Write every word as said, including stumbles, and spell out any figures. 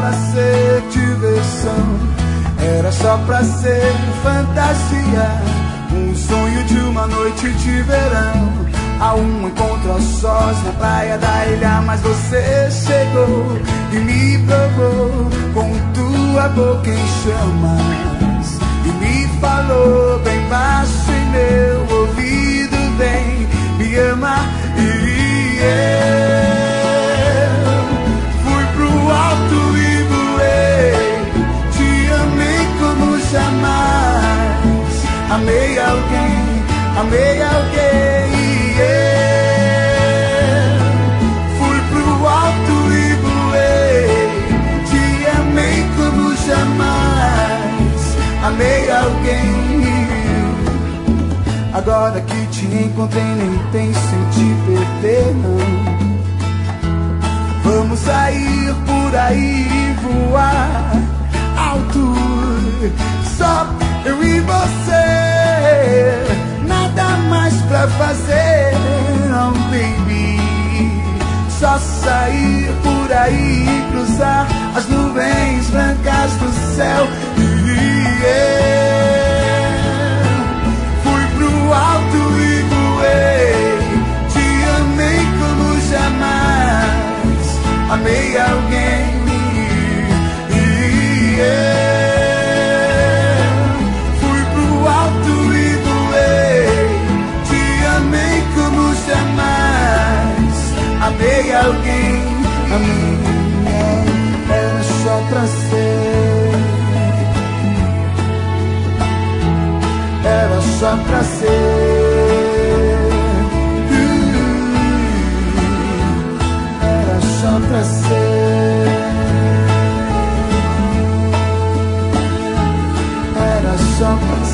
pra ser diversão, era só pra ser fantasia, um sonho de uma noite de verão. A um encontro aos sós na praia da ilha, mas você chegou e me provou com tua boca em chamas e me falou bem baixo em meu ouvido, vem, me ama. E eu fui pro alto e voei, te amei como jamais, amei alguém, amei alguém. Eu fui pro alto e voei, te amei como jamais, amei alguém. Agora que te encontrei nem penso em te perder não. Vamos sair por aí e voar alto, só eu e você, nada mais pra fazer, não, baby. Só sair por aí e cruzar as nuvens brancas do céu. E eu fui pro alto e voei, te amei como jamais, amei alguém. E eu amei alguém, amei, era só pra ser, era só pra ser, era só pra ser, era só pra ser.